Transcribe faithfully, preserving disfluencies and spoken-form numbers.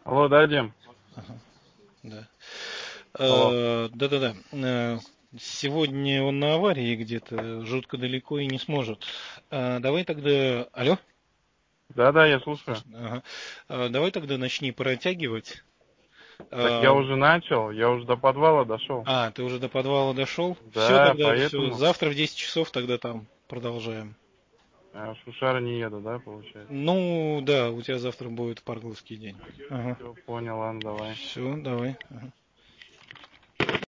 Алло, да, Дим? Ага, да. Алло. Э, Да-да-да. Э, Сегодня он на аварии где-то, жутко далеко и не сможет. А, Давай тогда... Алло? Да-да, я слушаю. Слышно? Ага. А, Давай тогда начни протягивать. Так я А, уже начал, я уже до подвала дошел. а, ты уже до подвала дошел? Все Да, тогда, все. поэтому Завтра в десять часов тогда там продолжаем. а, в Шушары не еду, да, получается? Ну, да, у тебя завтра будет парковский день. Ага. Все, понял, ладно, давай. Все, давай. Ага.